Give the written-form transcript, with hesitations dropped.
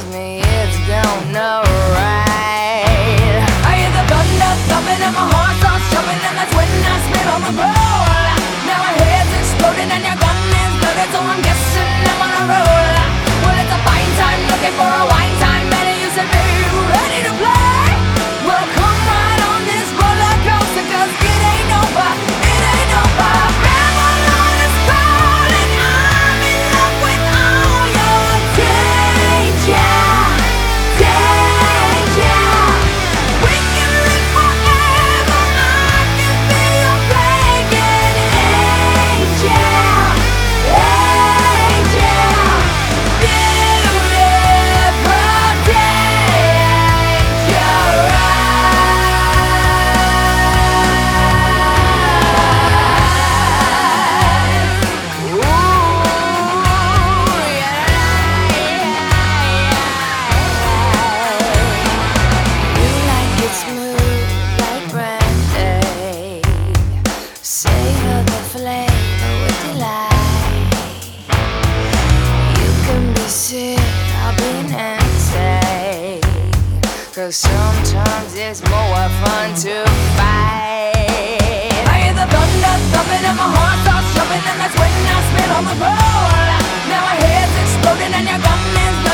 tells me it's gonna ride. I hear the thunder thumping and my heart starts jumping, and that's when I spit on the roll. Now my head's exploding and your gun is loaded, so I'm guessing I'm on a roll. Well, it's a fine time looking for a wine time, and you said, baby, you ready to play? Well, come right on this roller coaster, 'cause it ain't over, it ain't over. Babylon is calling, I'm in love with all your danger, danger. We can live forever, I can be your plaguing angel, angel. Beautiful dangerous. Ooh, you like it smooth like brandy. Savor the flavor with delight. You can be sick, I'll be Nancy, 'cause sometimes it's more fun to fight. I hear the thunder thumping and my heart starts jumping, and that's when I spit on the roll. Now my head's exploding and your gun is